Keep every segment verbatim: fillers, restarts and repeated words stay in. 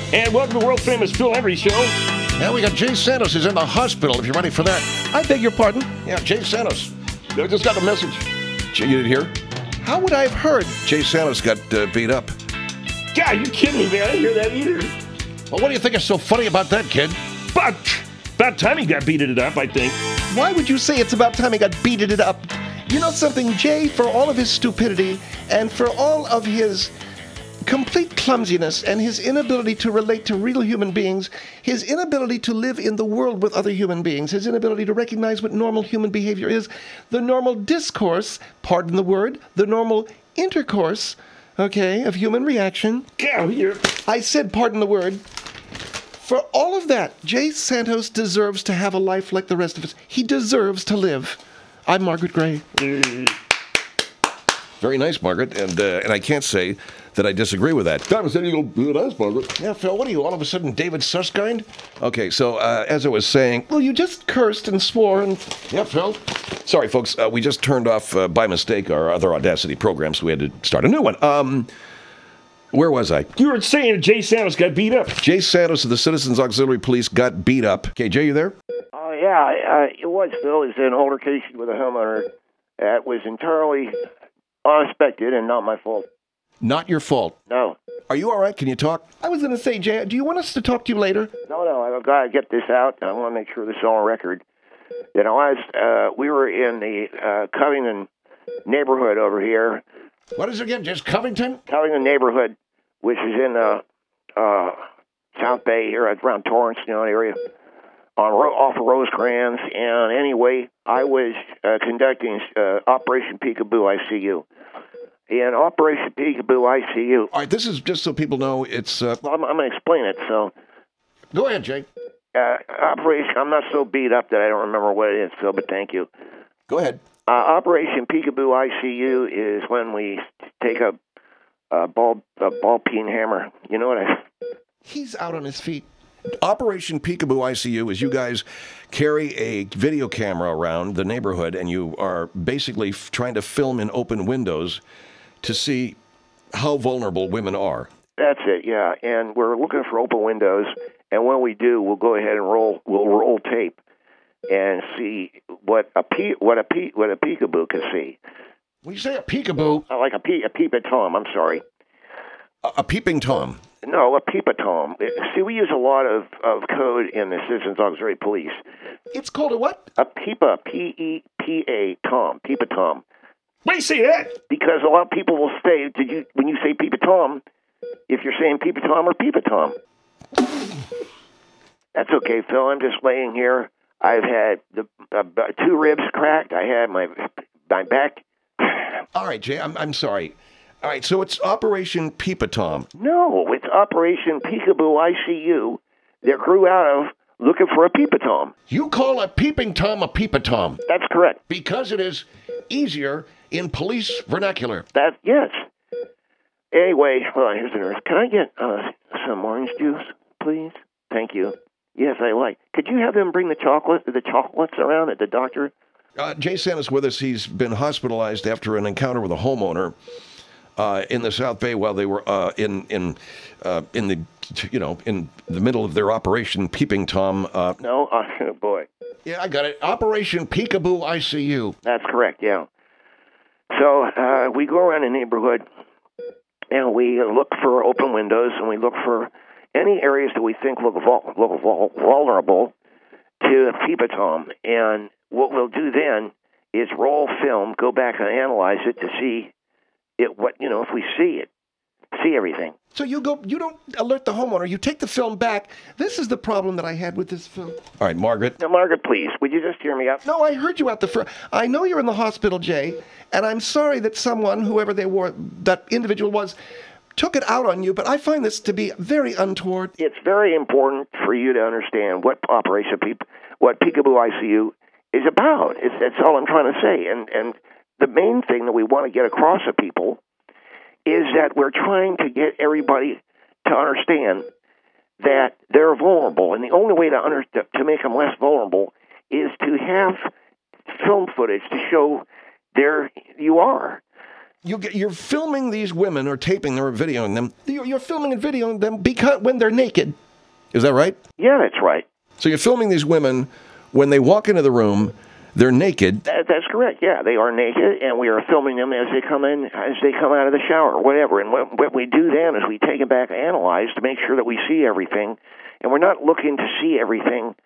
And welcome to world famous Phil Henry Show. Yeah, we got Jay Santos is in the hospital, if you're ready for that. I beg your pardon? Yeah, Jay Santos. I just got a message. Jay, you didn't hear? How would I have heard? Jay Santos got uh, beat up. God, you kidding me, man? I didn't hear that either. Well, what do you think is so funny about that, kid? But about time he got beated it up, I think. Why would you say it's about time he got beated it up? You know something, Jay, for all of his stupidity and for all of his complete clumsiness and his inability to relate to real human beings, his inability to live in the world with other human beings, his inability to recognize what normal human behavior is, the normal discourse, pardon the word, the normal intercourse, okay, of human reaction. God, you're... I said pardon the word. For all of that, Jay Santos deserves to have a life like the rest of us. He deserves to live. I'm Margaret Gray. Very nice, Margaret, and uh, and I can't say that I disagree with that. Tom said you go nice, Margaret. Yeah, Phil, what are you, all of a sudden David Susskind? Okay, so uh, as I was saying... Well, you just cursed and swore and... Yeah, Phil. Sorry, folks, uh, we just turned off, uh, by mistake, our other Audacity program, so we had to start a new one. Um, where was I? You were saying Jay Santos got beat up. Jay Santos of the Citizens Auxiliary Police got beat up. Okay, Jay, you there? Oh, uh, yeah, uh, it was, Phil. It was an altercation with a homeowner that was entirely unexpected and not my fault. Not your fault. No. Are you all right? Can you talk? I was going to say, Jay, do you want us to talk to you later? No, no, I've got to get this out. I want to make sure this is on record. You know, I was, uh, we were in the uh, Covington neighborhood over here. What is it again? Just Covington? Covington neighborhood, which is in uh, uh, South Bay here, around Torrance, you know, area, on off of Rosecrans. And anyway, I was uh, conducting uh, Operation Peekaboo I C U. In Operation Peekaboo I C U. All right, this is just so people know it's... Uh... Well, I'm, I'm going to explain it, so... Go ahead, Jay. Uh, Operation, I'm not so beat up that I don't remember what it is, Phil, but thank you. Go ahead. Uh, Operation Peekaboo I C U is when we take a, a ball a ball peen hammer. You know what I... He's out on his feet. Operation Peekaboo I C U is you guys carry a video camera around the neighborhood and you are basically f- trying to film in open windows to see how vulnerable women are. That's it, yeah. And we're looking for open windows, and when we do, we'll go ahead and roll. We'll roll tape and see what a pe- what a pe- what a peekaboo can see. When you say a peekaboo, uh, like a pe- a peep at Tom. I'm sorry. A, a peeping Tom. No, a peep at Tom. See, we use a lot of, of code in the Citizens Auxiliary Police. It's called a what? A peepa, P E P A, Tom, peep-a Tom. Why do you say that? Because a lot of people will say, "Did you?" When you say peep-a Tom, if you're saying peep-a Tom or peep-a Tom. That's okay, Phil. I'm just laying here. I've had the uh, two ribs cracked. I had my my back. All right, Jay. I'm I'm sorry. All right, so it's Operation Peep-a Tom. No, it's Operation Peekaboo I C U. That grew out of looking for a peep-a Tom. You call a peeping Tom a peep-a Tom? That's correct. Because it is easier in police vernacular. That yes. Anyway, well, here's the nurse. Can I get uh, some orange juice, please? Thank you. Yes, I like. Could you have them bring the chocolate, the chocolates around at the doctor? Uh, Jay Santos with us. He's been hospitalized after an encounter with a homeowner uh, in the South Bay while they were uh, in in uh, in the you know in the middle of their Operation Peeping Tom. Uh, no, uh, oh boy. Yeah, I got it. Operation Peekaboo I C U. That's correct. Yeah. So uh, we go around the neighborhood and we look for open windows and we look for any areas that we think look, vul- look vul- vulnerable to a peep-a Tom. And what we'll do then is roll film, go back and analyze it to see it. What you know, if we see it, see everything. So you go, you don't alert the homeowner. You take the film back. This is the problem that I had with this film. All right, Margaret. Now, Margaret, please, would you just hear me out? No, I heard you out the front. I know you're in the hospital, Jay, and I'm sorry that someone, whoever they were, that individual was, took it out on you, but I find this to be very untoward. It's very important for you to understand what Operation Peep, what Peekaboo I C U is about. It's, that's all I'm trying to say. And, and the main thing that we want to get across to people is that we're trying to get everybody to understand that they're vulnerable. And the only way to, under, to make them less vulnerable is to have film footage to show there you are. You get, you're filming these women or taping them or videoing them. You're, you're filming and videoing them because when they're naked. Is that right? Yeah, that's right. So you're filming these women when they walk into the room, they're naked. That, that's correct. Yeah, they are naked, and we are filming them as they come in, as they come out of the shower, or whatever. And what, what we do then is we take them back, analyze to make sure that we see everything, and we're not looking to see everything.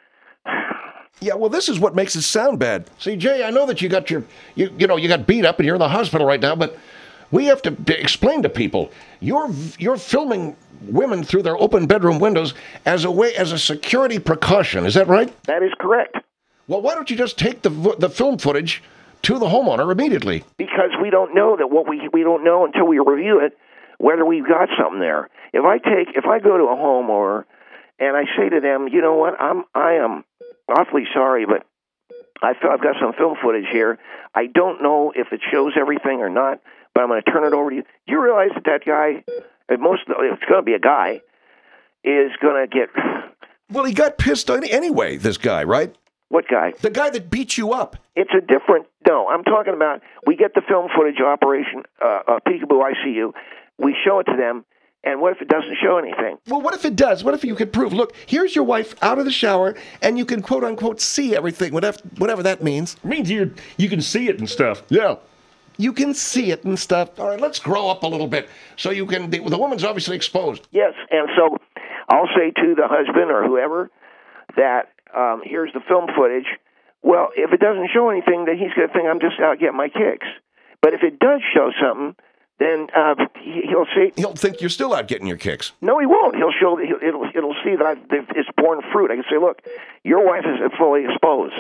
Yeah, well, this is what makes it sound bad. See, Jay, I know that you got your, you, you know, you got beat up and you're in the hospital right now, but we have to b- explain to people you're you're filming women through their open bedroom windows as a way, as a security precaution. Is that right? That is correct. Well, why don't you just take the the film footage to the homeowner immediately? Because we don't know that what we we don't know until we review it whether we've got something there. If I take if I go to a homeowner and I say to them, you know what, I'm I am awfully sorry, but I feel I've got some film footage here. I don't know if it shows everything or not, but I'm going to turn it over to you. Do you realize that that guy, and most it's going to be a guy, is going to get. Well, he got pissed on anyway. This guy, right? What guy? The guy that beat you up. It's a different. No, I'm talking about. We get the film footage, Operation uh, uh, Peekaboo I C U. We show it to them. And what if it doesn't show anything? Well, what if it does? What if you could prove, look, here's your wife out of the shower, and you can quote-unquote see everything, whatever, whatever that means. It means you you can see it and stuff. Yeah. You can see it and stuff. All right, let's grow up a little bit. So you can, the, the woman's obviously exposed. Yes, and so I'll say to the husband or whoever that um, here's the film footage. Well, if it doesn't show anything, then he's going to think I'm just out getting my kicks. But if it does show something, then uh, he, he'll see. He'll think you're still out getting your kicks. No, he won't. He'll show. He'll, it'll it'll see that I've, it's borne fruit. I can say, look, your wife is fully exposed.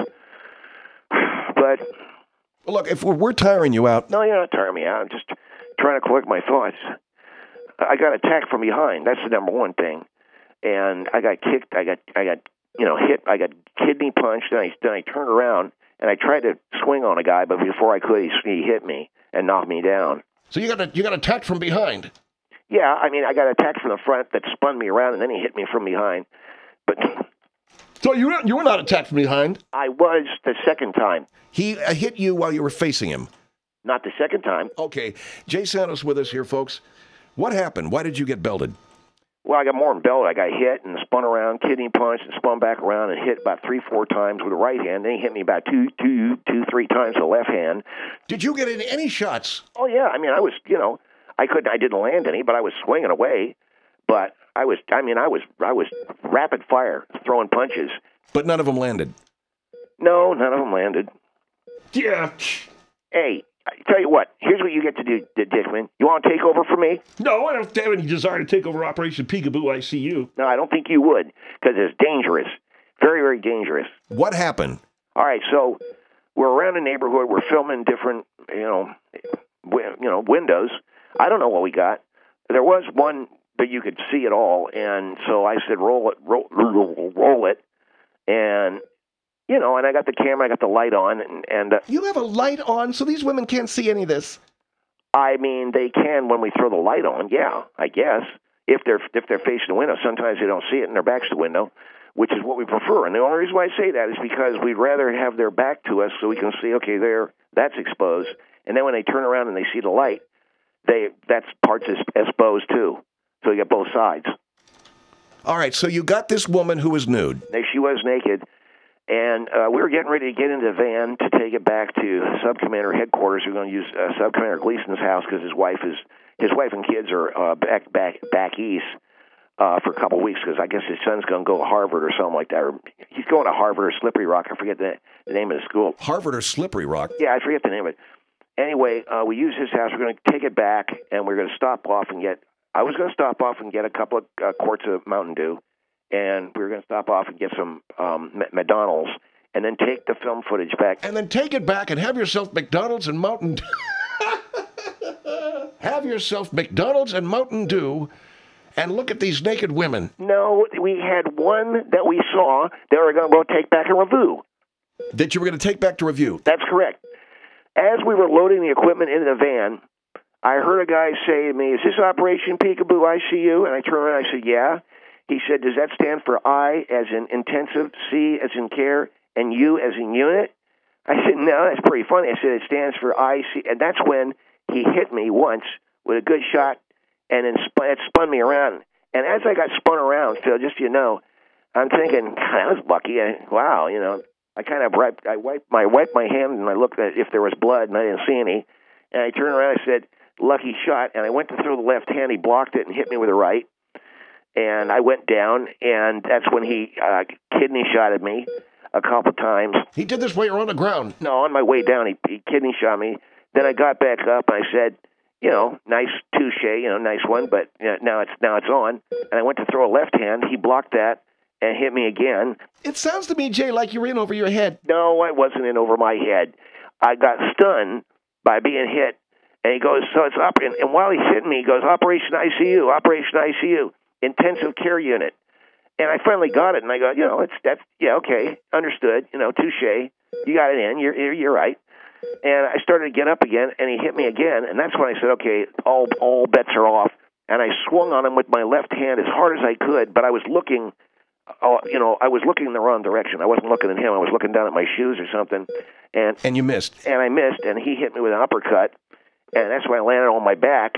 But Well, look, if we're, we're tiring you out, no, you're not tiring me out. I'm just trying to collect my thoughts. I got attacked from behind. That's the number one thing. And I got kicked. I got I got you know hit. I got kidney punched. Then I then I turned around and I tried to swing on a guy, but before I could, he, he hit me and knocked me down. so you got a, you got attacked from behind. Yeah, I mean, I got attacked from the front that spun me around, and then he hit me from behind. But So you were, you were not attacked from behind. I was the second time. He uh, hit you while you were facing him. Not the second time. Okay, Jay Santos with us here, folks. What happened? Why did you get belted? Well, I got more than belted. I got hit and spun around, kidney punched, and spun back around and hit about three, four times with the right hand. Then he hit me about two, two, two, three times with the left hand. Did you get in any shots? Oh yeah, I mean, I was, you know, I couldn't, I didn't land any, but I was swinging away. But I was, I mean, I was, I was rapid fire throwing punches. But none of them landed. No, none of them landed. Yeah. Hey, I tell you what, here's what you get to do, Dickman. You want to take over for me? No, I don't have any desire to take over Operation Peekaboo I C U. No, I don't think you would, because it's dangerous. Very, very dangerous. What happened? All right, so we're around the neighborhood. We're filming different, you know, wi- you know, windows. I don't know what we got. There was one, but you could see it all, and so I said, roll it, roll, roll, roll it, and you know, and I got the camera, I got the light on, and, and uh, You have a light on, so these women can't see any of this. I mean, they can when we throw the light on. Yeah, I guess if they're if they're facing the window, sometimes they don't see it and their back's to the window, which is what we prefer. And the only reason why I say that is because we'd rather have their back to us so we can see, okay, there, that's exposed, and then when they turn around and they see the light, they that's parts is exposed too. So you get both sides. All right, so you got this woman who was nude. She was naked. And uh, we were getting ready to get into the van to take it back to Sub-Commander headquarters. We're going to use uh, Sub-Commander Gleason's house because his wife is his wife and kids are uh, back back back east uh, for a couple of weeks because I guess his son's going to go to Harvard or something like that. Or he's going to Harvard or Slippery Rock. I forget the, the name of the school. Harvard or Slippery Rock? Yeah, I forget the name of it. Anyway, uh, we use his house. We're going to take it back, and we're going to stop off and get. I was going to stop off and get a couple of uh, quarts of Mountain Dew. And we were going to stop off and get some um, McDonald's and then take the film footage back. And then take it back and have yourself McDonald's and Mountain Dew. Have yourself McDonald's and Mountain Dew and look at these naked women. No, we had one that we saw that we were going to go take back and review. That you were going to take back to review. That's correct. As we were loading the equipment into the van, I heard a guy say to me, is this Operation Peekaboo I C U? And I turned around and I said, yeah. He said, does that stand for I as in intensive, C as in care, and U as in unit? I said, no, that's pretty funny. I said, it stands for I C. And that's when he he hit me once with a good shot, and then spun, it spun me around. And as I got spun around, Phil, just so you know, I'm thinking, God, I was lucky. I, wow, you know, I kind of wiped, I wiped my wiped my hand and I looked at if there was blood, and I didn't see any. And I turned around and I said, lucky shot. And I went to throw the left hand. He blocked it and hit me with the right. And I went down, and that's when he uh, kidney shotted me a couple times. He did this while you're on the ground. No, on my way down, he, he kidney shot me. Then I got back up, and I said, you know, nice touche, you know, nice one, but you know, now it's now it's on. And I went to throw a left hand. He blocked that and hit me again. It sounds to me, Jay, like you're in over your head. No, I wasn't in over my head. I got stunned by being hit. And he goes, so it's up. And, and while he's hitting me, he goes, Operation I C U, Operation I C U, intensive care unit. And I finally got it. And I go, you know, it's that's yeah, okay, understood. You know, touche. You got it in. You're you're, you're right. And I started to get up again, and he hit me again. And that's when I said, okay, all all bets are off. And I swung on him with my left hand as hard as I could, but I was looking, uh, you know, I was looking in the wrong direction. I wasn't looking at him. I was looking down at my shoes or something. And And you missed. and I missed, and he hit me with an uppercut. And that's when I landed on my back.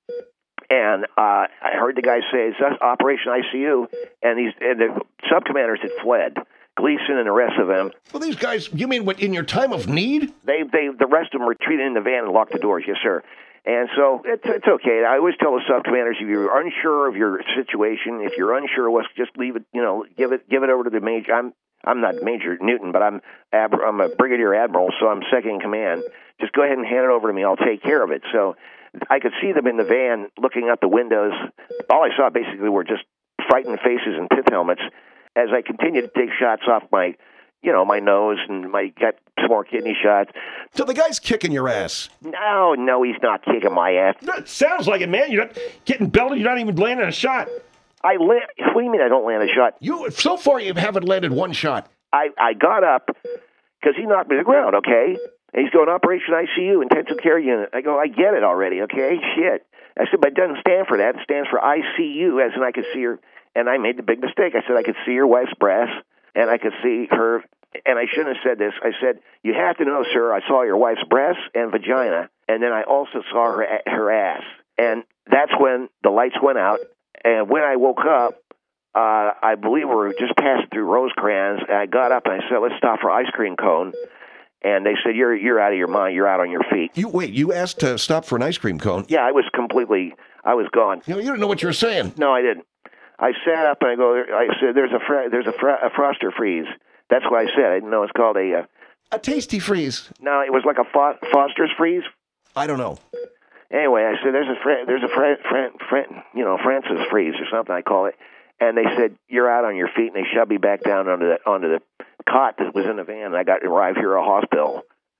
And uh, I heard the guy say, it's Operation I C U. And, these, and the sub-commanders had fled. Gleason and the rest of them. Well, these guys, you mean what, in your time of need? They, they, the rest of them retreated in the van and locked the doors. Yes, sir. And so it's it's okay. I always tell the sub-commanders, if you're unsure of your situation, if you're unsure, what's just leave it. You know, give it give it over to the major. I'm I'm not Major Newton, but I'm I'm a brigadier admiral, so I'm second in command. Just go ahead and hand it over to me. I'll take care of it. So I could see them in the van looking out the windows. All I saw basically were just frightened faces and pith helmets. As I continued to take shots off my, you know, my nose, and my got some more kidney shots. So the guy's kicking your ass. No, no, he's not kicking my ass. That sounds like it, man. You're not getting belted. You're not even landing a shot. I land. What do you mean I don't land a shot? You so far you haven't landed one shot. I, I got up because he knocked me to the ground, okay? And he's going, Operation I C U, intensive care unit. I go, I get it already, okay? Shit. I said, but it doesn't stand for that. It stands for I C U, as in I could see her. And I made the big mistake. I said I could see your wife's breast, and I could see her. And I shouldn't have said this. I said, you have to know, sir, I saw your wife's breast and vagina, and then I also saw her her ass. And that's when the lights went out. And when I woke up, uh, I believe we were just passing through Rosecrans, and I got up and I said, let's stop for ice cream cone. And they said, you're you're out of your mind. You're out on your feet. You wait. You asked to stop for an ice cream cone. Yeah, I was completely, I was gone. You know, you didn't know what you were saying. No, I didn't. I sat up and I go. I said, "There's a fr- there's a, fr- a Froster freeze." That's what I said. I didn't know it's called a. Uh, A tasty freeze. no, it was like a Fo- Foster's freeze. I don't know. Anyway, I said, "There's a fr- there's a fr- fr- fr- you know Francis freeze or something." I call it. And they said, "You're out on your feet," and they shoved me back down onto the onto the cot that was in the van. And I got to arrive here at a hospital.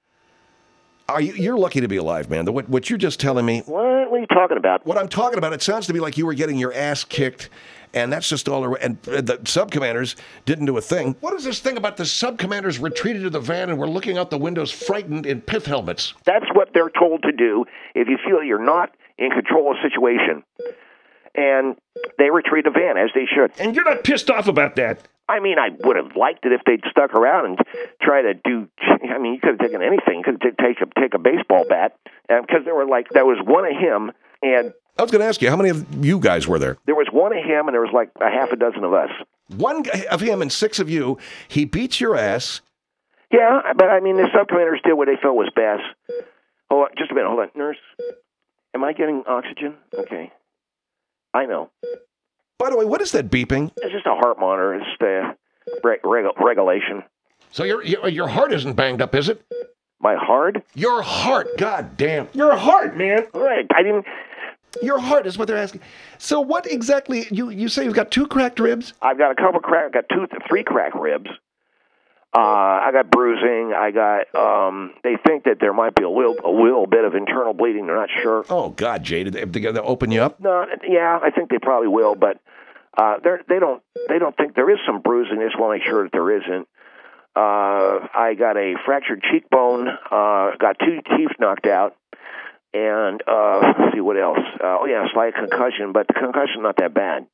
Are you? You're lucky to be alive, man. The, what, what you're just telling me. What? What are you talking about? What I'm talking about. It sounds to me like you were getting your ass kicked. And that's just all. there- And the sub-commanders didn't do a thing. What is this thing about the sub-commanders retreated to the van and were looking out the windows frightened in pith helmets? That's what they're told to do if you feel you're not in control of the situation. And they retreat a van, as they should. And you're not pissed off about that. I mean, I would have liked it if they'd stuck around and try to do. I mean, you could have taken anything. You could have take a take a baseball bat, because there were like there was one of him, and I was going to ask you, how many of you guys were there? there was one of him, and there was like a half a dozen of us. One guy of him and six of you. He beats your ass. Yeah, but I mean, the sub-commanders did what they felt was best. Hold on, just a minute. Hold on, nurse. Am I getting oxygen? Okay, I know. By the way, what is that beeping? It's just a heart monitor. It's the reg- reg- regulation. So your, your your heart isn't banged up, is it? My heart? Your heart, god damn. You're hard, man. All right, I didn't. Your heart is what they're asking. So what exactly, you, you say you've got two cracked ribs? I've got a couple crack. Got two, three cracked ribs. Uh, I got bruising. I got. Um, they think that there might be a little, a little bit of internal bleeding. They're not sure. Oh, God, Jay, did they, did they open you up? No, yeah, I think they probably will, but uh, they they don't they don't think there is some bruising. They just want to make sure that there isn't. Uh, I got a fractured cheekbone. Uh, got two teeth knocked out, and uh, let's see what else. Uh, oh yeah, slight concussion, but the concussion not that bad.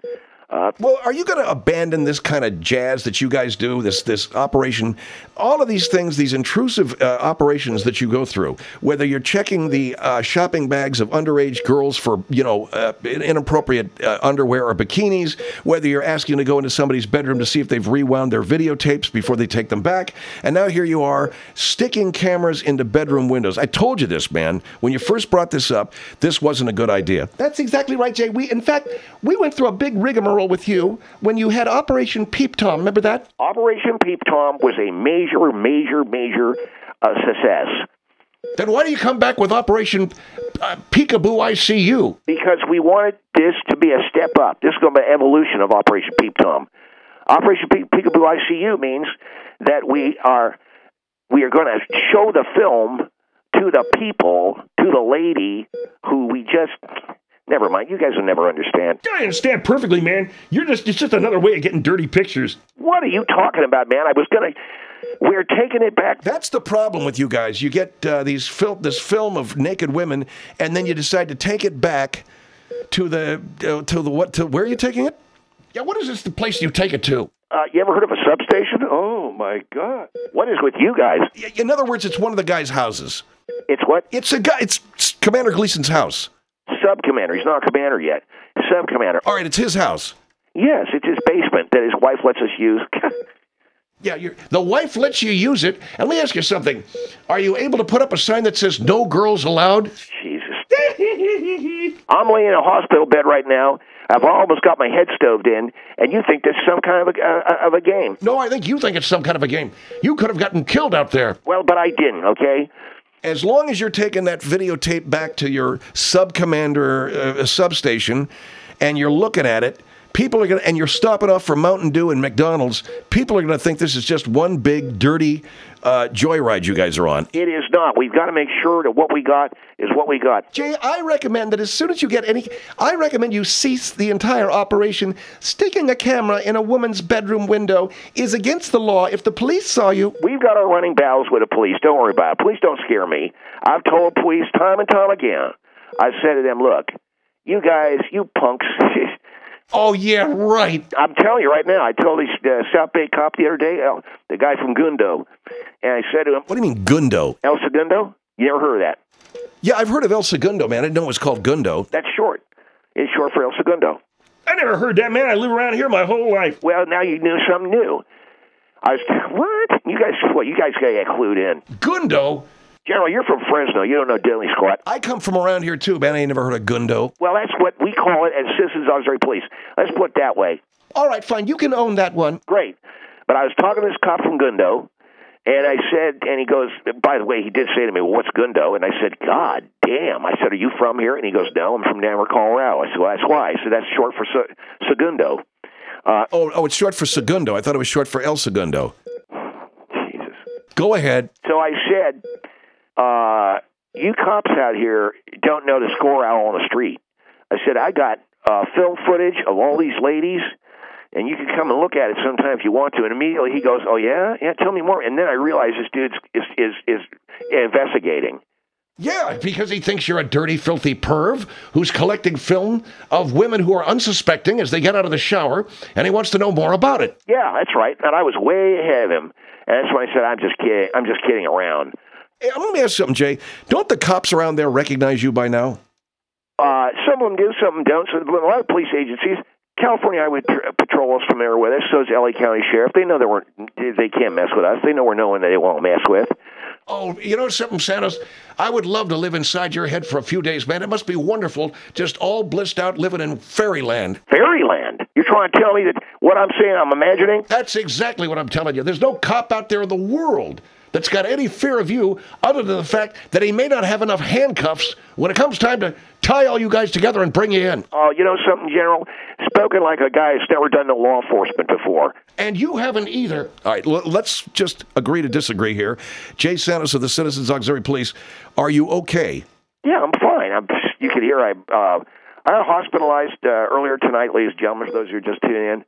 Uh, Well, are you going to abandon this kind of jazz that you guys do, this this operation, all of these things, these intrusive uh, operations that you go through, whether you're checking the uh, shopping bags of underage girls for, you know, uh, inappropriate uh, underwear or bikinis, whether you're asking to go into somebody's bedroom to see if they've rewound their videotapes before they take them back, and now here you are sticking cameras into bedroom windows. I told you this, man. When you first brought this up, this wasn't a good idea. That's exactly right, Jay. We, in fact, we went through a big rigmarole with you when you had Operation Peep Tom. Remember that? Operation Peep Tom was a major, major, major uh, success Then why do you come back with Operation uh, Peekaboo I C U? because we wanted this to be a step up. This is going to be an evolution of Operation Peep Tom. Operation Pe- Peekaboo I C U means that we are we are going to show the film to the people, to the lady who we just. Never mind. You guys will never understand. I understand perfectly, man. You're just it's just another way of getting dirty pictures. What are you talking about, man? I was going to. We're taking it back. That's the problem with you guys. You get uh, these fil- this film of naked women, and then you decide to take it back to the uh, to the what? To where are you taking it? Yeah, what is this? The place you take it to? Uh, you ever heard of a substation? Oh, my God. What is with you guys? Y- In other words, it's one of the guy's houses. It's what? It's a guy. It's Commander Gleason's house. Sub-commander. He's not a commander yet. Sub-commander. All right, it's his house. Yes, it's his basement that his wife lets us use. Yeah, you're, the wife lets you use it. And let me ask you something. Are you able to put up a sign that says "No girls allowed"? Jesus. I'm laying in a hospital bed right now. I've almost got my head stoved in, and you think this is some kind of a, uh, of a game. No, I think you think it's some kind of a game. You could have gotten killed out there. Well, but I didn't, okay? As long as you're taking that videotape back to your sub-commander uh, substation and you're looking at it, people are going to, and you're stopping off for Mountain Dew and McDonald's, people are going to think this is just one big, dirty uh, joyride you guys are on. It is not. We've got to make sure that what we got is what we got. Jay, I recommend that as soon as you get any, I recommend you cease the entire operation. Sticking a camera in a woman's bedroom window is against the law. If the police saw you, We've got our running battles with the police. Don't worry about it. Police don't scare me. I've told police time and time again. I've said to them, look, you guys, you punks. Oh, yeah, right. I'm telling you right now, I told this uh, South Bay cop the other day, uh, the guy from Gundo, and I said to him, What do you mean, Gundo? El Segundo? You never heard of that? Yeah, I've heard of El Segundo, man. I didn't know it was called Gundo. That's short. It's short for El Segundo. I never heard that, man. I live around here my whole life. Well, now you knew something new. I was, what? You guys, what? You guys got to get clued in. Gundo? General, you're from Fresno. You don't know diddly squat. I come from around here, too, man. I ain't never heard of Gundo. Well, that's what we call it as Citizens Auxiliary Police. Let's put it that way. all right, fine, you can own that one. Great. But I was talking to this cop from Gundo, and I said, and he goes, by the way, he did say to me, well, what's Gundo? And I said, God damn. I said, are you from here? And he goes, no, I'm from Denver, Colorado. I said, well, that's why. I said, that's short for Se- Segundo. Uh, Oh, oh, it's short for Segundo. I thought it was short for El Segundo. Jesus. Go ahead. So I said, uh, you cops out here don't know the score out on the street. I said, I got uh, film footage of all these ladies, and you can come and look at it sometime if you want to. And immediately he goes, oh, yeah? Yeah, tell me more. And then I realized this dude is, is, is investigating. Yeah, because he thinks you're a dirty, filthy perv who's collecting film of women who are unsuspecting as they get out of the shower, and he wants to know more about it. Yeah, that's right. And I was way ahead of him. And that's why I said, I'm just kidding. I'm just kidding around. Hey, let me ask you something, Jay. Don't the cops around there recognize you by now? Uh, some of them do, some of them don't. So a lot of police agencies, California Highway Patrol is familiar with us. So is L A County Sheriff. They know that we're they can't mess with us. They know we're no one that they won't mess with. Oh, you know something, Santos? I would love to live inside your head for a few days, man. It must be wonderful, just all blissed out living in fairyland. Fairyland. You're trying to tell me that what I'm saying I'm imagining? That's exactly what I'm telling you. There's no cop out there in the world that's got any fear of you other than the fact that he may not have enough handcuffs when it comes time to tie all you guys together and bring you in. Oh, you know something, General? Spoken like a guy who's never done no law enforcement before. And you haven't either. All right, l- let's just agree to disagree here. Jay Santos of the Citizens Auxiliary Police, are you okay? Yeah, I'm fine. I'm, you could hear I uh, I got hospitalized uh, earlier tonight, ladies and gentlemen, for those who are just tuning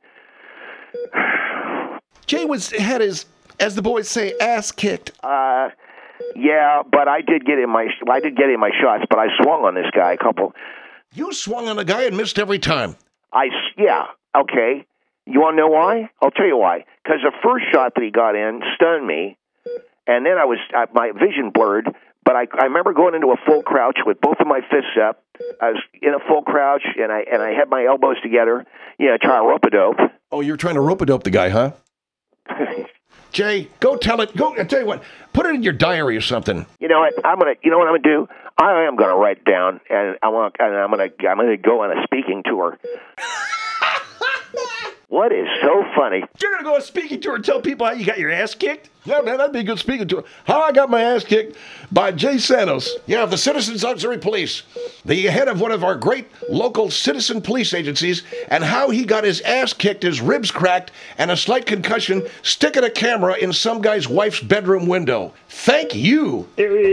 in. Jay was had his, as the boys say, ass kicked. Uh, yeah, but I did get in my I did get in my shots, but I swung on this guy a couple. You swung on a guy and missed every time. I yeah, Okay. You want to know why? I'll tell you why. Because the first shot that he got in stunned me, and then I was uh, my vision blurred. But I, I remember going into a full crouch with both of my fists up. I was in a full crouch, and I and I had my elbows together. You know, trying to rope a dope. Oh, you're trying to rope-a-dope the guy, huh? Jay, go tell it. Go. I tell you what. Put it in your diary or something. You know what? I'm gonna. You know what I'm gonna do? I am gonna write it down, and I want. And I'm gonna. I'm gonna go on a speaking tour. What is so funny? You're going to go on a speaking tour and tell people how you got your ass kicked? Yeah, man, that'd be a good speaking tour. How I got my ass kicked by Jay Santos. Yeah, of the Citizens Auxiliary Police, the head of one of our great local citizen police agencies, and how he got his ass kicked, his ribs cracked, and a slight concussion, sticking a camera in some guy's wife's bedroom window. Thank you.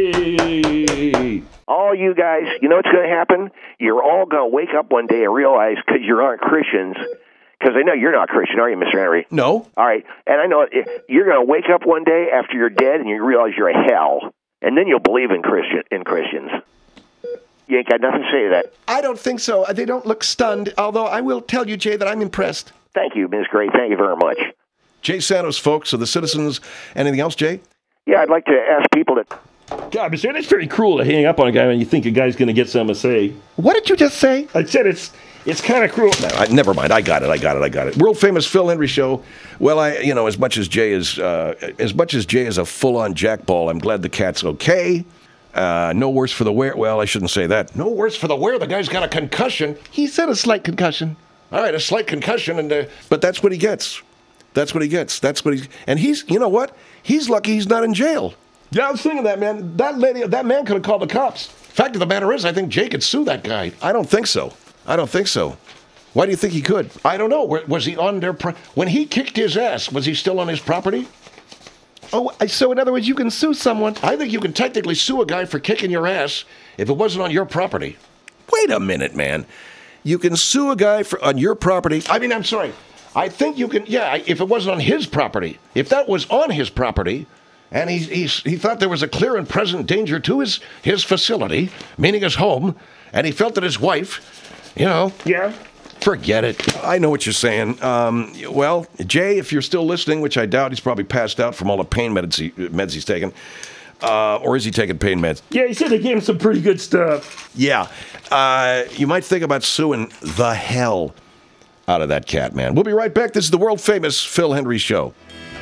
Hey. All you guys, you know what's going to happen? You're all going to wake up one day and realize, because you aren't Christians, because I know you're not Christian, are you, Mister Henry? No. All right. And I know you're going to wake up one day after you're dead and you realize you're a hell. And then you'll believe in Christian in Christians. You ain't got nothing to say to that. I don't think so. They don't look stunned, although I will tell you, Jay, that I'm impressed. Thank you, Miz Gray. Thank you very much. Jay Santos, folks, of the Citizens. Anything else, Jay? Yeah, I'd like to ask people to... God, Mister It's very cruel to hang up on a guy when you think a guy's going to get something to say. What did you just say? I said it's it's kind of cruel. No, I, never mind. I got it. I got it. I got it. World famous Phil Henry show. Well, I, you know, as much as Jay is, uh, as much as Jay is a full-on jackball, I'm glad the cat's okay. Uh, no worse for the wear. Well, I shouldn't say that. No worse for the wear. The guy's got a concussion. He said a slight concussion. All right, a slight concussion, and uh, but that's what he gets. That's what he gets. That's what he. And he's, you know what? He's lucky he's not in jail. Yeah, I was thinking that, man. That lady, that man could have called the cops. Fact of the matter is, I think Jay could sue that guy. I don't think so. I don't think so. Why do you think he could? I don't know. Was he on their pro- when he kicked his ass? Was he still on his property? Oh, so in other words, you can sue someone. I think you can technically sue a guy for kicking your ass if it wasn't on your property. Wait a minute, man. You can sue a guy for on your property. I mean, I'm sorry. I think you can. Yeah, if it wasn't on his property. If that was on his property. And he, he, he thought there was a clear and present danger to his, his facility, meaning his home, and he felt that his wife, you know. Yeah. Forget it. I know what you're saying. Um, well, Jay, if you're still listening, which I doubt, he's probably passed out from all the pain meds, he, meds he's taking. Uh, or is he taking pain meds? Yeah, he said they gave him some pretty good stuff. Yeah. Uh, you might think about suing the hell out of that cat, man. We'll be right back. This is the world-famous Phil Henry Show.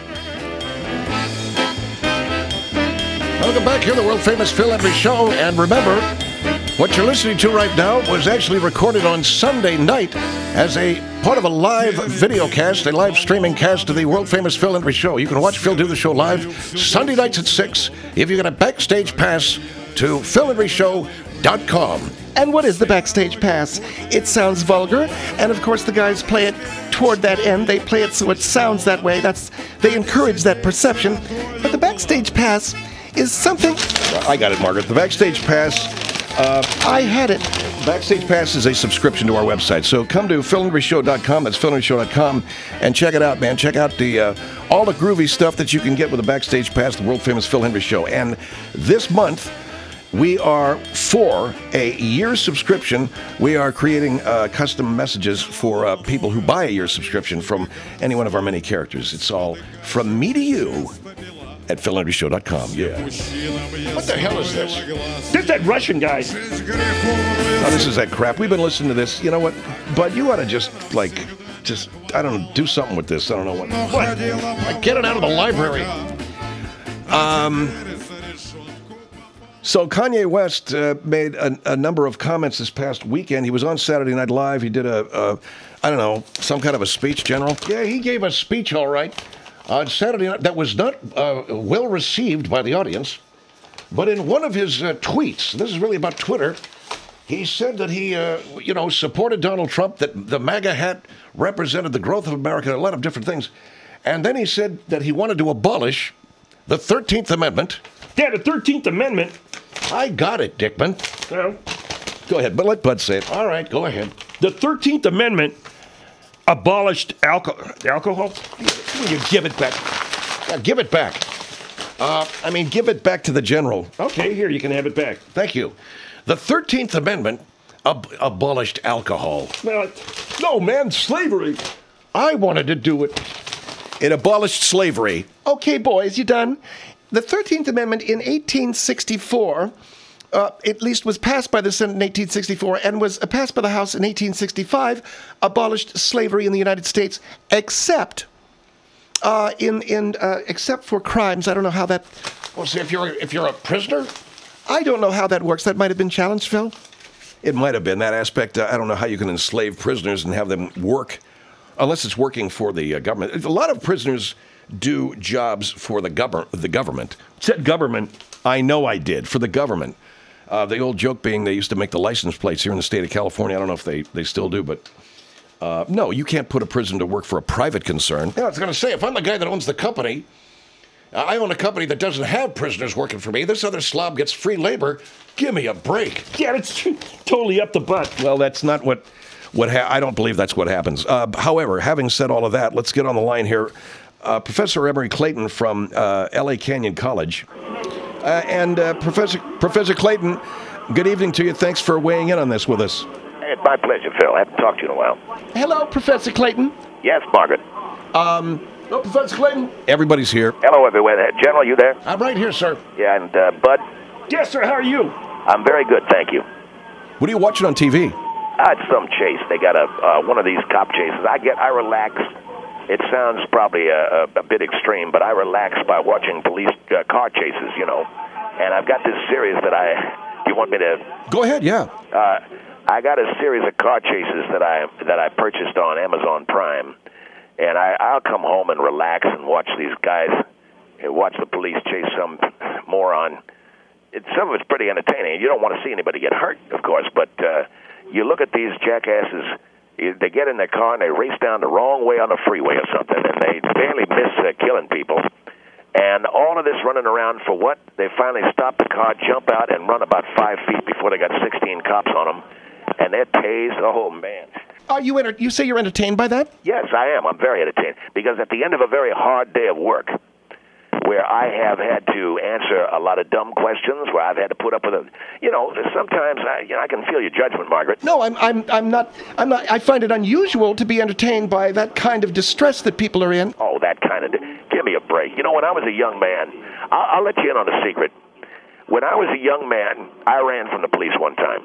Welcome back here, the world-famous Phil Henry Show. And remember, what you're listening to right now was actually recorded on Sunday night as a part of a live video cast, a live streaming cast of the world-famous Phil Henry Show. You can watch Phil do the show live Sunday nights at six if you get a backstage pass to phil henry show dot com. And what is the backstage pass? It sounds vulgar, and of course the guys play it toward that end. They play it so it sounds that way. That's they encourage that perception. But the backstage pass is something... I got it, Margaret. The Backstage Pass... Uh, I had it. Backstage Pass is a subscription to our website. So come to phil henry show dot com. That's phil henry show dot com. And check it out, man. Check out the uh, all the groovy stuff that you can get with the Backstage Pass, the world-famous Phil Henry Show. And this month, we are, for a year subscription, we are creating uh, custom messages for uh, people who buy a year subscription from any one of our many characters. It's all from me to you. At phil henry show dot com. Yeah. What the hell is this? There's that Russian guy. Oh, this is that crap. We've been listening to this. You know what? But you ought to just, like, just, I don't know, do something with this. I don't know what. What? Like, get it out of the library. Um. So Kanye West uh, made a, a number of comments this past weekend. He was on Saturday Night Live. He did a, a, I don't know, some kind of a speech, General. Yeah, he gave a speech, all right. On Saturday night, that was not uh, well received by the audience. But in one of his uh, tweets, this is really about Twitter, he said that he, uh, you know, supported Donald Trump, that the MAGA hat represented the growth of America, a lot of different things. And then he said that he wanted to abolish the thirteenth Amendment. Yeah, the thirteenth Amendment. I got it, Dickman. Well, go ahead, but let Bud say it. All right, go ahead. The thirteenth Amendment abolished alcohol. Alcohol? You give it back. Yeah, give it back. Uh, I mean, give it back to the general. Okay, here, you can have it back. Thank you. The thirteenth Amendment ab- abolished alcohol. Well, No, man, slavery. I wanted to do it. It abolished slavery. Okay, boys, you done? The thirteenth Amendment in eighteen sixty-four, uh, at least was passed by the Senate in eighteen sixty-four and was passed by the House in eighteen sixty-five, abolished slavery in the United States, except uh, in in uh, except for crimes. I don't know how that. Well, see, if you're if you're a prisoner, I don't know how that works. That might have been challenged, Phil. it might have been that aspect. Uh, I don't know how you can enslave prisoners and have them work, unless it's working for the uh, government. A lot of prisoners do jobs for the government. The government. Said government. I know I did for the government. Uh, the old joke being they used to make the license plates here in the state of California. I don't know if they, they still do, but uh, no, you can't put a prisoner to work for a private concern. Yeah, I was going to say, if I'm the guy that owns the company, I own a company that doesn't have prisoners working for me. This other slob gets free labor. Give me a break. Yeah, it's totally up the butt. Well, that's not what what ha- I don't believe that's what happens. Uh, however, having said all of that, let's get on the line here. Uh, Professor Emory Clayton from uh, L A Canyon College. Uh, and uh, Professor Professor Clayton, good evening to you. Thanks for weighing in on this with us. It's my pleasure, Phil. I haven't talked to you in a while. Hello, Professor Clayton. Yes, Margaret. Um, Oh, Professor Clayton. Everybody's here. Hello, everyone. Uh, General, you there? I'm right here, sir. Yeah, and uh, Bud? Yes, sir. How are you? I'm very good, thank you. What are you watching on T V? Ah, it's some chase. They got a uh, one of these cop chases. I get, I relax. It sounds probably a, a, a bit extreme, but I relax by watching police uh, car chases, you know. And I've got this series that I. Do you want me to? Go ahead, yeah. Uh, I got a series of car chases that I that I purchased on Amazon Prime, and I, I'll come home and relax and watch these guys, and watch the police chase some moron. It, some of it's pretty entertaining. You don't want to see anybody get hurt, of course, but uh, you look at these jackasses. They get in their car and they race down the wrong way on the freeway or something, and they barely miss uh, killing people. And all of this running around for what? They finally stop the car, jump out, and run about five feet before they got sixteen cops on them, and they're tased. Oh, man. Are you enter- you say you're entertained by that? Yes, I am. I'm very entertained, because at the end of a very hard day of work, where I have had to answer a lot of dumb questions, where I've had to put up with a, you know, sometimes I, you know, I can feel your judgment, Margaret. No, I'm I'm I'm not I'm not I find it unusual to be entertained by that kind of distress that people are in. Oh, that kind of, give me a break. You know, when I was a young man, I'll, I'll let you in on a secret. When I was a young man, I ran from the police one time.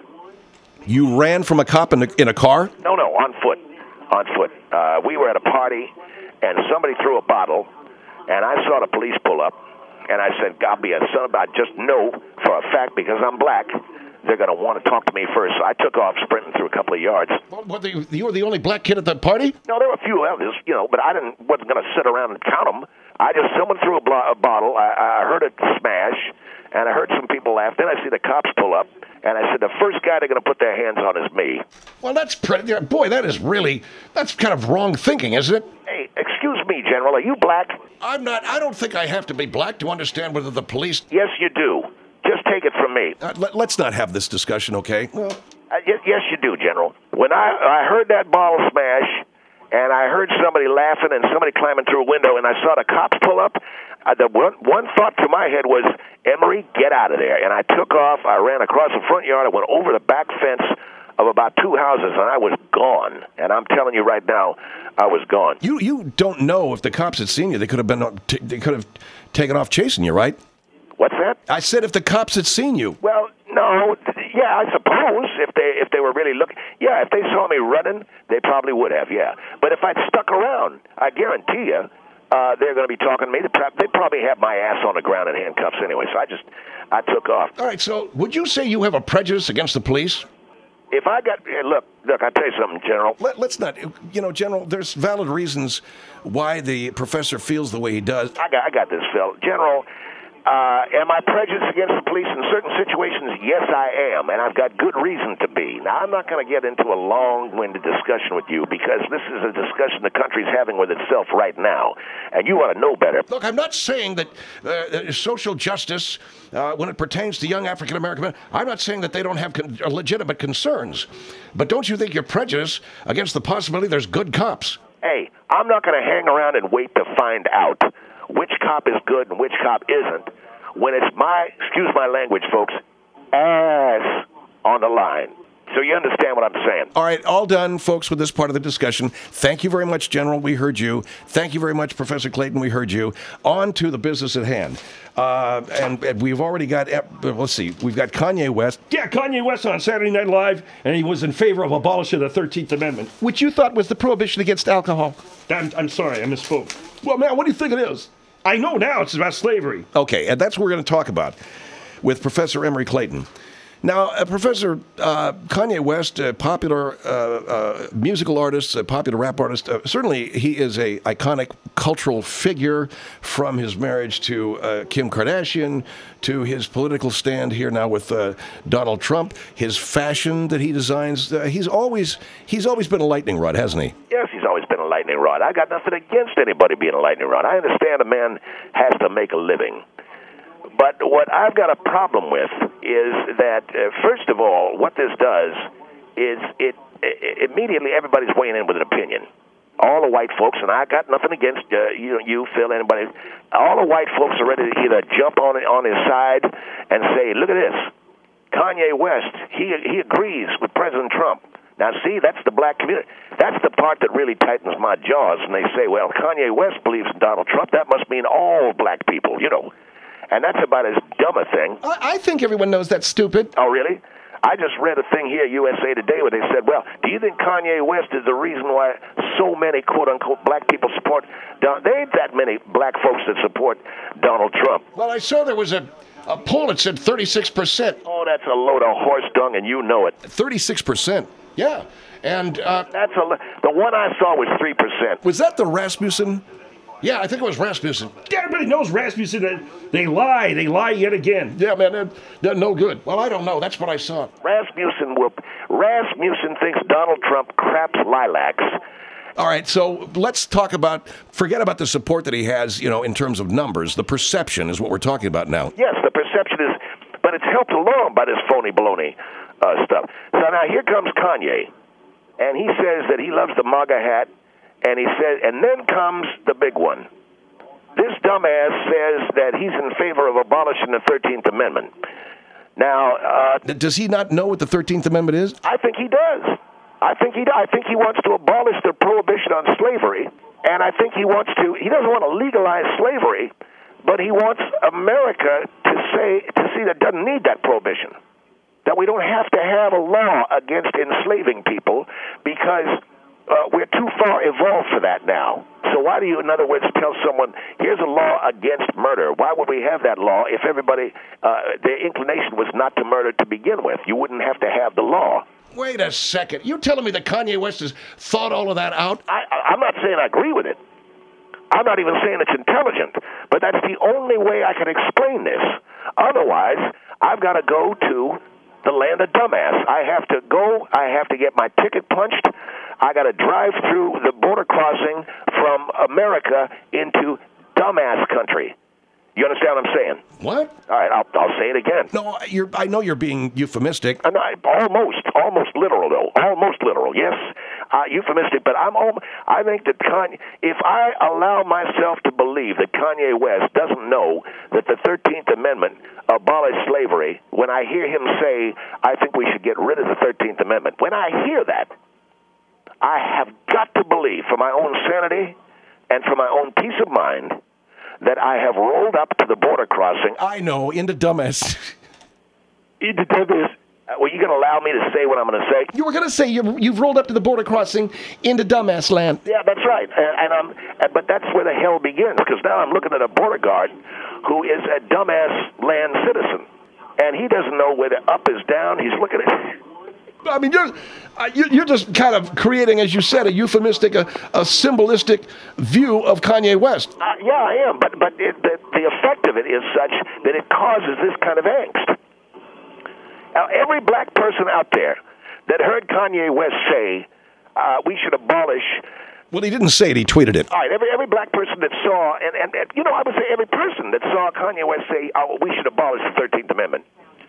You ran from a cop in a, in a car? No, no, on foot, on foot. Uh, we were at a party, and somebody threw a bottle, and I saw the police pull up, and I said, God be a son of, I just know for a fact, because I'm black, they're going to want to talk to me first. So I took off sprinting through a couple of yards. What, what, the, you were the only black kid at the party? No, there were a few others, you know, but I didn't wasn't going to sit around and count them. I just, someone threw a, blo- a bottle, I, I heard it smash, and I heard some people laugh. Then I see the cops pull up, and I said, the first guy they're going to put their hands on is me. Well, that's pretty, boy, that is really, that's kind of wrong thinking, isn't it? Hey, excuse me, General, are you black? I'm not, I don't think I have to be black to understand whether the police... Yes, you do. Just take it from me. Uh, let, let's not have this discussion, okay? Uh, y- yes, you do, General. When I, I heard that bottle smash, and I heard somebody laughing and somebody climbing through a window, and I saw the cops pull up, uh, the one, one thought to my head was, Emory, get out of there. And I took off. I ran across the front yard. I went over the back fence of about two houses, and I was gone. And I'm telling you right now, I was gone. You you don't know if the cops had seen you. They could have been t- they could have taken off chasing you, right? What's that? I said if the cops had seen you. Well, no, yeah, I suppose if they if they were really looking, yeah, if they saw me running, they probably would have, yeah. But if I'd stuck around, I guarantee you, uh, they're going to be talking to me. They they probably have my ass on the ground in handcuffs anyway. So I just, I took off. All right, so would you say you have a prejudice against the police? If I got, hey, look, look, I'll tell you something, General. Let, let's not, you know, General, there's valid reasons why the professor feels the way he does. I got, I got this, Phil. General, uh, am I prejudiced against the police in certain situations? Yes, I am, and I've got good reason to be. Now, I'm not going to get into a long-winded discussion with you, because this is a discussion the country's having with itself right now, and you ought to know better. Look, I'm not saying that uh, social justice, uh, when it pertains to young African-American men, I'm not saying that they don't have con- legitimate concerns. But don't you think you're prejudiced against the possibility there's good cops? Hey, I'm not going to hang around and wait to find out which cop is good and which cop isn't when it's my, excuse my language, folks, ass on the line. So you understand what I'm saying? All right, all done, folks, with this part of the discussion. Thank you very much, General. We heard you. Thank you very much, Professor Clayton. We heard you. On to the business at hand. Uh, and, and we've already got, uh, let's see, we've got Kanye West. Yeah, Kanye West on Saturday Night Live, and he was in favor of abolishing the thirteenth Amendment. Which you thought was the prohibition against alcohol. I'm, I'm sorry, I misspoke. Well, man, what do you think it is? I know now it's about slavery. Okay, and that's what we're going to talk about with Professor Emory Clayton. Now, uh, Professor, uh, Kanye West, a popular uh, uh, musical artist, a popular rap artist, uh, certainly he is a iconic cultural figure, from his marriage to uh, Kim Kardashian to his political stand here now with uh, Donald Trump, his fashion that he designs. Uh, he's always he's always been a lightning rod, hasn't he? Yes, he's always been a lightning rod. I got nothing against anybody being a lightning rod. I understand a man has to make a living. But what I've got a problem with is that, uh, first of all, what this does is it, it immediately everybody's weighing in with an opinion. All the white folks, and I got nothing against uh, you, you, Phil, anybody. All the white folks are ready to either jump on on his side and say, "Look at this, Kanye West. He he agrees with President Trump." Now, see, that's the black community. That's the part that really tightens my jaws. And they say, "Well, Kanye West believes in Donald Trump. That must mean all black people," you know. And that's about as dumb a thing. I, I think everyone knows that's stupid. Oh, really? I just read a thing here, U S A Today, where they said, well, do you think Kanye West is the reason why so many quote-unquote black people support Donald? There ain't that many black folks that support Donald Trump. Well, I saw there was a, a poll that said thirty-six percent. Oh, that's a load of horse dung, and you know it. thirty-six percent. Yeah. And uh, That's a, the one I saw was three percent. Was that the Rasmussen? yeah, I think it was Rasmussen. Everybody knows Rasmussen. They, they lie. They lie yet again. Yeah, man, they're, they're no good. Well, I don't know. That's what I saw. Rasmussen will. Rasmussen thinks Donald Trump craps lilacs. All right, so let's talk about, forget about the support that he has, you know, in terms of numbers. The perception is what we're talking about now. Yes, the perception is, but it's helped along by this phony baloney uh, stuff. So now here comes Kanye, and he says that he loves the MAGA hat, and he says, and then comes the big one. This dumbass says that he's in favor of abolishing the thirteenth Amendment. Now, uh, Does he not know what the thirteenth Amendment is? I think he does. I think he. I think he wants to abolish the prohibition on slavery, and I think he wants to. He doesn't want to legalize slavery, but he wants America to say to see that it doesn't need that prohibition, that we don't have to have a law against enslaving people because uh, we're too far evolved for that now. So why do you, in other words, tell someone here's a law against murder? Why would we have that law if everybody uh, their inclination was not to murder to begin with? You wouldn't have to have the law. Wait a second. You telling me that Kanye West has thought all of that out? I, I- I'm not saying I agree with it. I'm not even saying it's intelligent, but that's the only way I can explain this. Otherwise, I've got to go to the land of dumbass. I have to go, I have to get my ticket punched. I got to drive through the border crossing from America into dumbass country. You understand what I'm saying? What? All right, I'll, I'll say it again. No, you're, I know you're being euphemistic. And I, almost, almost literal though. Almost literal, yes. Uh, euphemistic, but I'm. Al- I think that Kanye. If I allow myself to believe that Kanye West doesn't know that the thirteenth Amendment abolished slavery, when I hear him say, "I think we should get rid of the thirteenth Amendment," when I hear that, I have got to believe, for my own sanity and for my own peace of mind, that I have rolled up to the border crossing. I know, into dumbass. Into dumbass. Uh, well, you going to allow me to say what I'm going to say? You were going to say you you've rolled up to the border crossing into dumbass land. Yeah, that's right. And, and I'm, and, but that's where the hell begins, because now I'm looking at a border guard who is a dumbass land citizen, and he doesn't know whether up is down. He's looking at. I mean, you're, uh, you- you're just kind of creating, as you said, a euphemistic, a, a symbolistic view of Kanye West. Uh, yeah, I am, but but it, the, the effect of it is such that it causes this kind of angst. Now, every black person out there that heard Kanye West say uh, we should abolish. Well, he didn't say it, he tweeted it. All right, every every black person that saw, and, and, and you know, I would say every person that saw Kanye West say oh, we should abolish the thirteenth Amendment,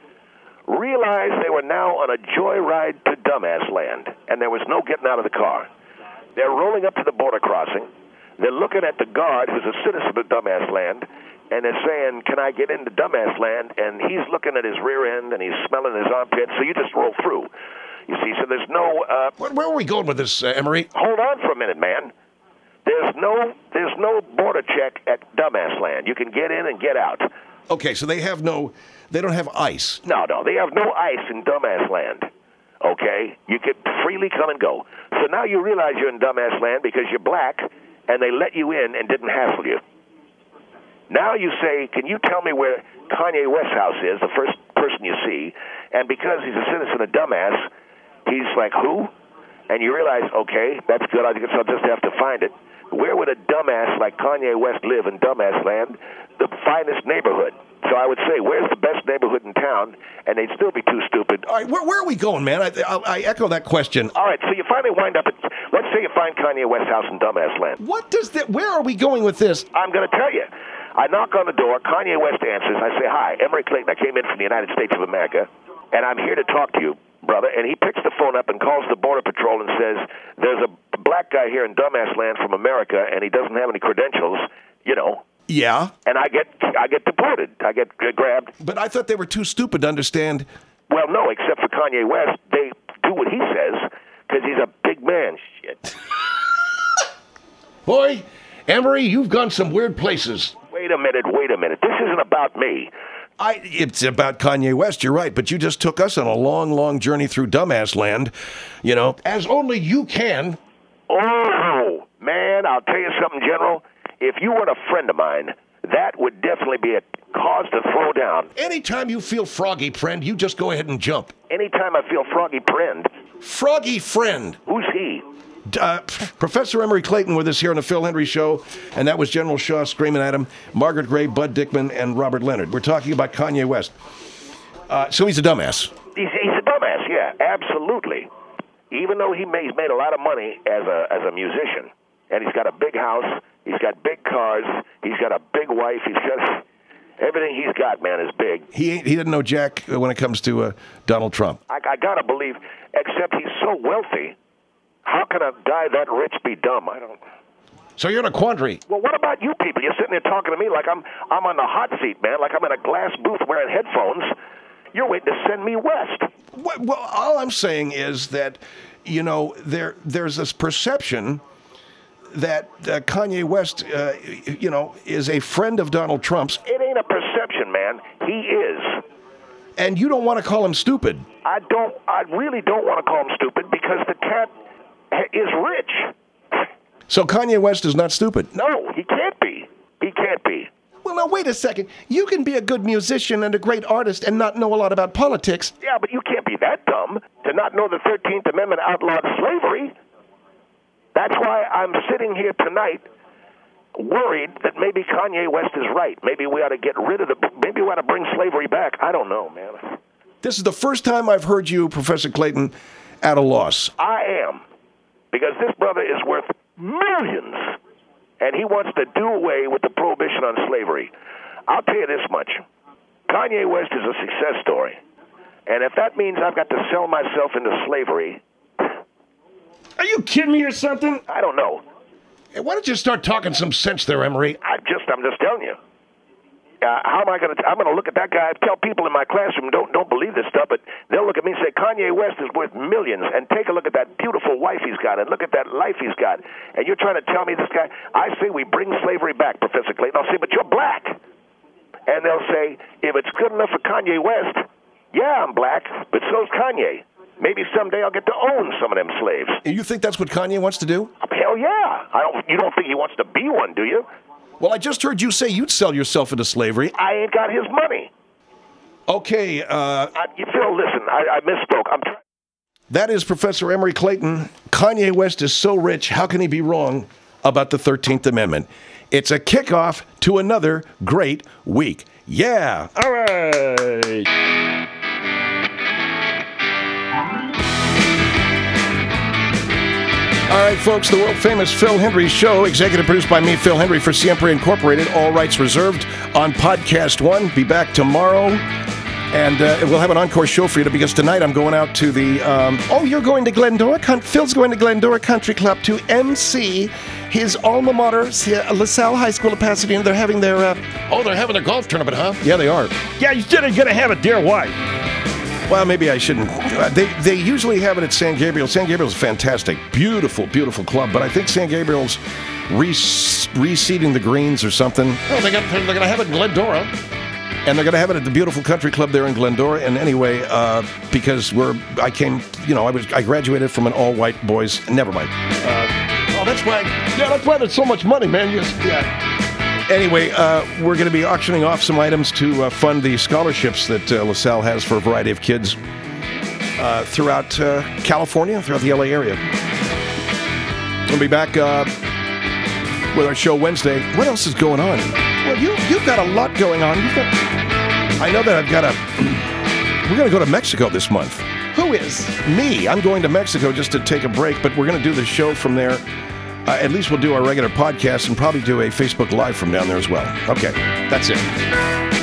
realized they were now on a joyride to dumbass land, and there was no getting out of the car. They're rolling up to the border crossing. They're looking at the guard, who's a citizen of dumbass land, and they're saying, "Can I get into dumbass land?" And he's looking at his rear end, and he's smelling his armpit. So you just roll through. You there's no. Uh, Where, where are we going with this, uh, Emery? hold on for a minute, man. There's no there's no border check at Dumbass Land. You can get in and get out. Okay, so they have no, they don't have ice. No, no, they have no ice in Dumbass Land. Okay, you can freely come and go. So now you realize you're in Dumbass Land because you're black, and they let you in and didn't hassle you. Now you say, can you tell me where Kanye West's house is, the first person you see? And because he's a citizen of Dumbass, he's like, who? And you realize, okay, that's good. I guess I'll just have to find it. Where would a dumbass like Kanye West live in Dumbass Land? The finest neighborhood. So I would say, where's the best neighborhood in town? And they'd still be too stupid. All right, where, where are we going, man? I, I, I echo that question. All right, so you finally wind up at, let's say you find Kanye West's house in Dumbass Land. What does that? Where are we going with this? I'm going to tell you. I knock on the door. Kanye West answers. I say, hi, Emery Clayton. I came in from the United States of America, and I'm here to talk to you, brother. And he picks the phone up and calls the Border Patrol and says, there's a black guy here in Dumbass Land from America, and he doesn't have any credentials, you know. Yeah, And I get I get deported. I get uh, grabbed. but I thought they were too stupid to understand. Well, no, except for Kanye West. They do what he says because he's a big man. Shit. Boy, Emery, you've gone some weird places. Wait a minute, wait a minute. This isn't about me. I, it's about Kanye West, you're right, but you just took us on a long, long journey through Dumbass Land, you know, as only you can. Oh, man, I'll tell you something, General. If you weren't a friend of mine, that would definitely be a cause to throw down. Anytime you feel froggy, friend, you just go ahead and jump. Anytime I feel froggy friend, Froggy friend. who's he? Uh, Professor Emery Clayton with us here on the Phil Hendry Show, and that was General Shaw screaming at him, Margaret Gray, Bud Dickman, and Robert Leonard. We're talking about Kanye West. Uh, so he's a dumbass. He's, he's a dumbass, yeah, absolutely. Even though he made, he's made a lot of money as a as a musician, and he's got a big house, he's got big cars, he's got a big wife, he's got everything he's got, man, is big. He ain't, he didn't know jack when it comes to uh, Donald Trump. I, I gotta believe, except he's so wealthy. How can a guy that rich be dumb? I don't. So you're in a quandary. Well, what about you people? You're sitting there talking to me like I'm I'm on the hot seat, man. Like I'm in a glass booth wearing headphones. You're waiting to send me west. What, well, all I'm saying is that, you know, there there's this perception that uh, Kanye West, uh, you know, is a friend of Donald Trump's, It ain't a perception, man. He is. and you don't want to call him stupid. I don't. I really don't want to call him stupid because the cat is rich. So Kanye West is not stupid. No, he can't be. He can't be. Well, now wait a second. You can be a good musician and a great artist and not know a lot about politics. Yeah, but you can't be that dumb to not know the thirteenth Amendment outlawed slavery. That's why I'm sitting here tonight worried that maybe Kanye West is right. Maybe we ought to get rid of the, maybe we ought to bring slavery back. I don't know, man. This is the first time I've heard you, Professor Clayton, at a loss. I am. Because this brother is worth millions. And he wants to do away with the prohibition on slavery. I'll tell you this much. Kanye West is a success story. And if that means I've got to sell myself into slavery, Are you kidding me or something? I don't know. Hey, why don't you start talking some sense there, Emery? I just, I'm just telling you. Uh, how am I going to? I'm going to look at that guy. Tell people in my classroom don't don't believe this stuff, but they'll look at me and say Kanye West is worth millions. And take a look at that beautiful wife he's got, and look at that life he's got. And you're trying to tell me this guy? I say we bring slavery back, Professor Clayton. I'll say, but you're black. And they'll say, if it's good enough for Kanye West, yeah, I'm black, but so's Kanye. Maybe someday I'll get to own some of them slaves. You think that's what Kanye wants to do? Hell yeah! I don't. You don't think he wants to be one, do you? Well, I just heard you say you'd sell yourself into slavery. I ain't got his money. Okay, uh, I, you Phil, listen, I, I misspoke. I'm trying. that is Professor Emery Clayton. Kanye West is so rich, how can he be wrong about the thirteenth Amendment? It's a kickoff to another great week. Yeah! All right. All right, folks, the world-famous Phil Hendry Show, executive produced by me, Phil Hendry, for Siempre Incorporated. All rights reserved on Podcast One. Be back tomorrow, and uh, we'll have an encore show for you because tonight I'm going out to the... Um, Oh, you're going to Glendora? Con- Phil's going to Glendora Country Club to M C his alma mater, LaSalle High School of Pasadena. They're having their... Uh, oh, they're having their golf tournament, huh? Yeah, they are. Yeah, you said you're gonna have it, dear. Why? Well, maybe I shouldn't. Uh, they they usually have it at San Gabriel. San Gabriel's fantastic, beautiful, beautiful club. But I think San Gabriel's re- reseeding the greens or something. Oh, they got, they're going to have it in Glendora. And they're going to have it at the beautiful country club there in Glendora. And anyway, uh, because we're, I came, you know, I was, I graduated from an all-white boys. Never mind. Uh, Oh, that's why. Yeah, that's why there's so much money, man. You just, yeah. anyway, uh, we're going to be auctioning off some items to uh, fund the scholarships that uh, LaSalle has for a variety of kids uh, throughout uh, California, throughout the L A area. We'll be back uh, with our show Wednesday. What else is going on? Well, you, you've got a lot going on. You've got... I know that I've got a... We're going to go to Mexico this month. Who is? Me. I'm going to Mexico just to take a break, but we're going to do the show from there. Uh, at least we'll do our regular podcast and probably do a Facebook Live from down there as well. Okay, that's it.